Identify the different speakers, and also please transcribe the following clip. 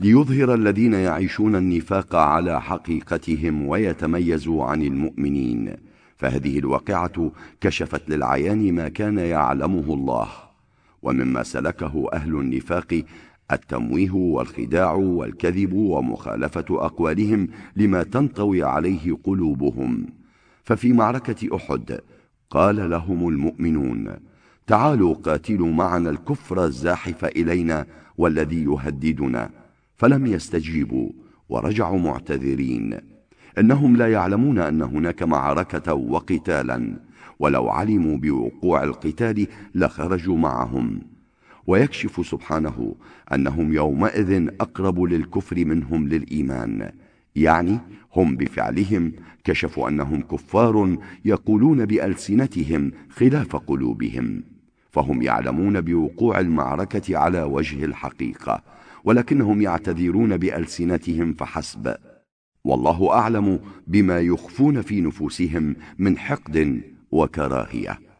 Speaker 1: ليظهر الذين يعيشون النفاق على حقيقتهم ويتميزوا عن المؤمنين. فهذه الواقعة كشفت للعيان ما كان يعلمه الله. ومما سلكه أهل النفاق التمويه والخداع والكذب ومخالفة أقوالهم لما تنطوي عليه قلوبهم. ففي معركة أحد قال لهم المؤمنون: تعالوا قاتلوا معنا الكفر الزاحف إلينا والذي يهددنا، فلم يستجيبوا ورجعوا معتذرين. إنهم لا يعلمون أن هناك معركة وقتالا، ولو علموا بوقوع القتال لخرجوا معهم. ويكشف سبحانه أنهم يومئذ أقرب للكفر منهم للإيمان، يعني هم بفعلهم كشفوا أنهم كفار يقولون بألسنتهم خلاف قلوبهم، فهم يعلمون بوقوع المعركة على وجه الحقيقة، ولكنهم يعتذرون بألسنتهم فحسب. والله أعلم بما يخفون في نفوسهم من حقد وكراهية.